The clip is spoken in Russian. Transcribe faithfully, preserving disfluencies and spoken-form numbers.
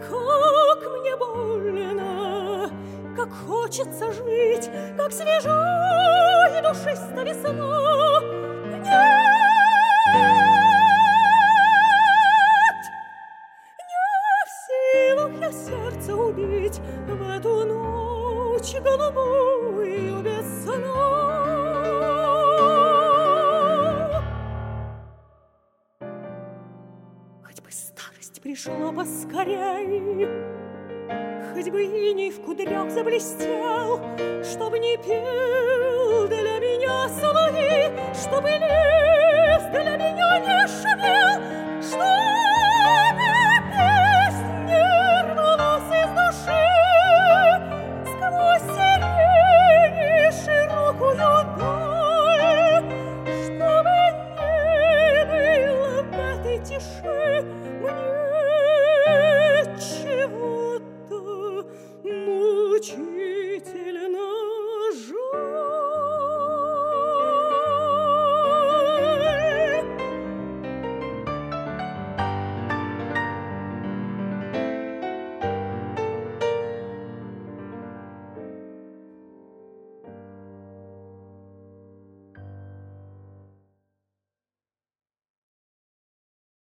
как мне больно, как хочется жить, как свежа и душиста весна. Нет, не в силах я сердце убить в эту ночь голубую без сна. Хоть бы старость пришла поскорей, хоть бы иней в кудрях заблестел, чтоб не пел для меня соловей, чтобы лес для меня не